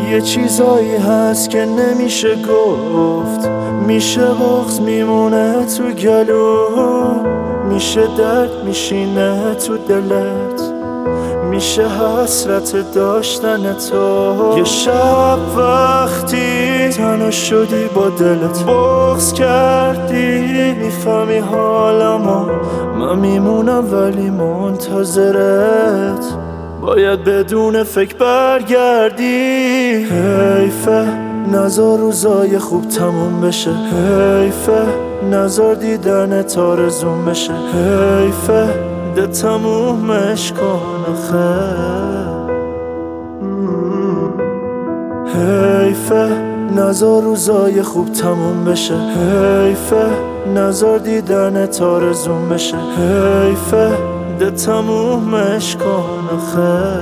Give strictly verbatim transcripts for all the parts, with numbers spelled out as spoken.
یه چیزایی هست که نمیشه گفت، میشه بغض میمونه تو گلو، میشه درد میشینه تو دلت، میشه حسرت داشتن تو. یه شب وقتی تنها شدی با دلت بغض کردی، میفهمی حالمو، من میمونم ولی منتظرت، باید بدون فکر برگردی. حیفه نزار روزای خوب تموم بشه، حیفه نزار دیدنت آرزوم بشه، حیفه ده تمومش کن آخه. حیفه نزار روزای خوب تموم بشه، حیفه نزار دیدنت آرزوم بشه، حیفه ده تمومش کن آخه.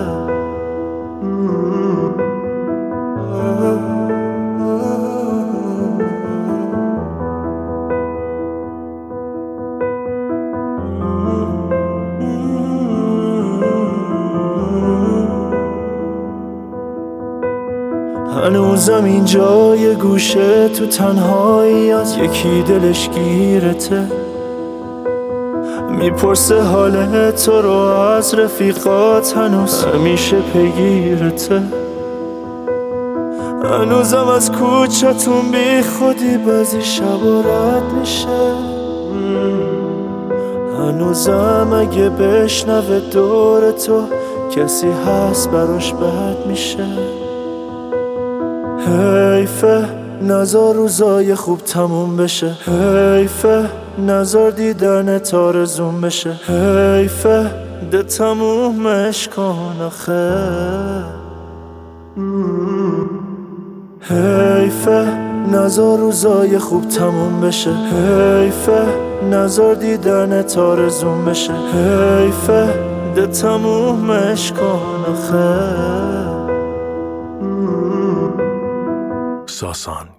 هنوزم اینجا یه گوشه تو تنهایی، از یکی دلش گیرته، میپرسه حال تو رو از رفیقات، هنوز همیشه پیگیرته. هنوزم از کوچتون بی خودی بعضی شبا رد میشه، هنوزم اگه بشنوه دور تو کسی هست براش بد میشه. حیفه نزار روزای خوب تموم بشه، حیفه نزار دیدنت آرزوم بشه، حیفه ده تمومش کن آخه. حیفه نزار روزای خوب تموم بشه، حیفه نزار دیدنت آرزوم بشه، حیفه ده تمومش کن آخه. ساسان